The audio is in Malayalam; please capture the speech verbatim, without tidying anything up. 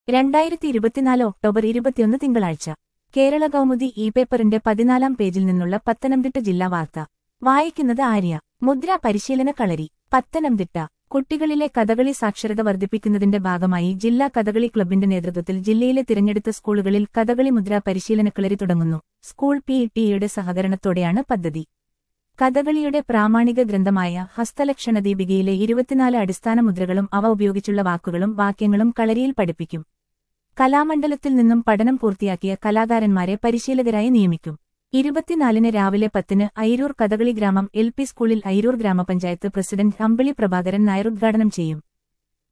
രണ്ടായിരത്തി ഇരുപത്തിനാല് ഒക്ടോബർ ഇരുപത്തിയൊന്ന് തിങ്കളാഴ്ച കേരള കൗമുദി ഇ പേപ്പറിന്റെ പതിനാലാം പേജിൽ നിന്നുള്ള പത്തനംതിട്ട ജില്ലാ വാർത്ത വായിക്കുന്നത് ആര്യ. മുദ്ര പരിശീലന കളരി. പത്തനംതിട്ട. കുട്ടികളിലെ കഥകളി സാക്ഷരത വർദ്ധിപ്പിക്കുന്നതിന്റെ ഭാഗമായി ജില്ലാ കഥകളി ക്ലബിന്റെ നേതൃത്വത്തിൽ ജില്ലയിലെ തിരഞ്ഞെടുത്ത സ്കൂളുകളിൽ കഥകളി മുദ്ര പരിശീലനക്കളരി തുടങ്ങുന്നു. സ്കൂൾ പി ടി എയുടെ സഹകരണത്തോടെയാണ് പദ്ധതി. കഥകളിയുടെ പ്രാമാണിക ഗ്രന്ഥമായ ഹസ്തലക്ഷണദീപികയിലെ ഇരുപത്തിനാല് അടിസ്ഥാന മുദ്രകളും അവ ഉപയോഗിച്ചുള്ള വാക്കുകളും വാക്യങ്ങളും കളരിയിൽ പഠിപ്പിക്കും. കലാമണ്ഡലത്തിൽ നിന്നും പഠനം പൂർത്തിയാക്കിയ കലാകാരന്മാരെ പരിശീലകരായി നിയമിക്കും. ഇരുപത്തിനാലിന് രാവിലെ പത്തിന് ഐരൂർ കഥകളി ഗ്രാമം എൽ പി സ്കൂളിൽ ഐരൂർ ഗ്രാമപഞ്ചായത്ത് പ്രസിഡന്റ് അമ്പിളി പ്രഭാകരൻ നായർ ഉദ്ഘാടനം ചെയ്യും.